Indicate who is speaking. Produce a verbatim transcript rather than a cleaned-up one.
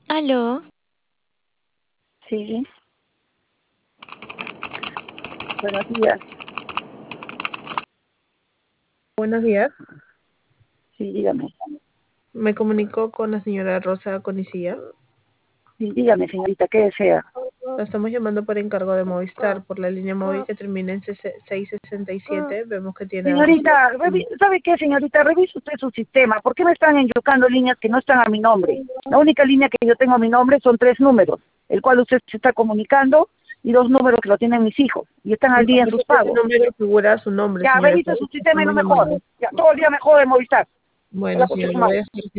Speaker 1: Aló,
Speaker 2: Sí, buenos días.
Speaker 3: Buenos días.
Speaker 2: Sí, dígame.
Speaker 3: Me comunico con la señora Rosa Conicilla.
Speaker 2: Sí, dígame, señorita, ¿qué desea?
Speaker 3: La estamos llamando por encargo de Movistar por la línea móvil que termina en seiscientos sesenta y siete. Vemos que tiene...
Speaker 2: Señorita, revi- ¿sabe qué, señorita? Revise usted su sistema. ¿Por qué me están enyocando líneas que no están a mi nombre? La única línea que yo tengo a mi nombre son tres números, el cual usted se está comunicando, y dos números que lo tienen mis hijos, y están al día en sus
Speaker 3: Ese
Speaker 2: pagos.
Speaker 3: número figura su nombre,
Speaker 2: Ya,
Speaker 3: señora.
Speaker 2: revise su sistema y no
Speaker 3: Estamos
Speaker 2: me jode.
Speaker 3: llamando.
Speaker 2: Ya, todo el día me jode Movistar.
Speaker 3: Bueno,
Speaker 2: Hola, por su
Speaker 3: señora, lo voy
Speaker 2: madre.
Speaker 3: a hacer.